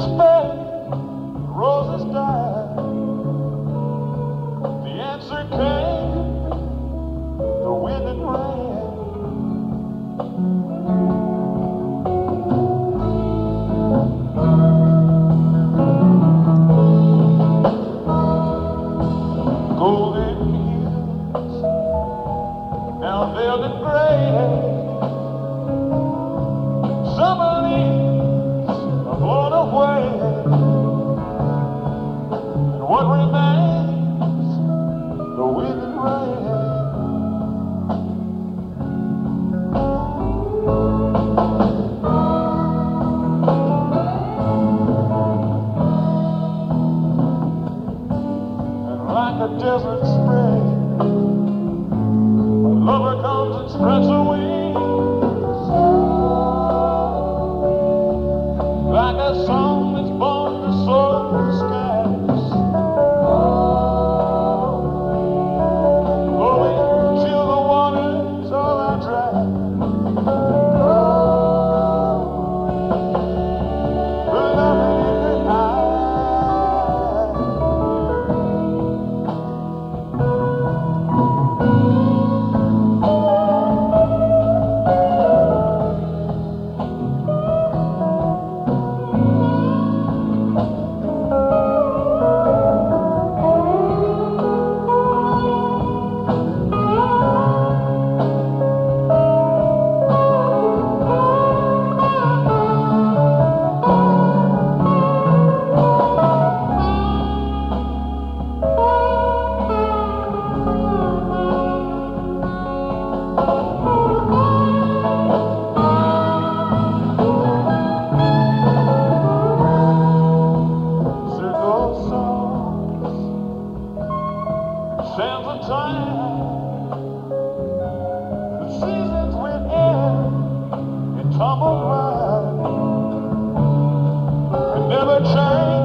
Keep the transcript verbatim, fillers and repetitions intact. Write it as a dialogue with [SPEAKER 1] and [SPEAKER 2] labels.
[SPEAKER 1] fade, roses died. The answer came, the wind and rain. Golden hills, now veiled in gray. Summer leaves are blown away, and what remains, the wind and rain. And like a desert spring, a lover comes and spreads her wings. Like a song that's born to soar the skies, blowing till the waters all are dry. The love in her eyes. Sands of time, the seasons went in and tumbled right, and never changed.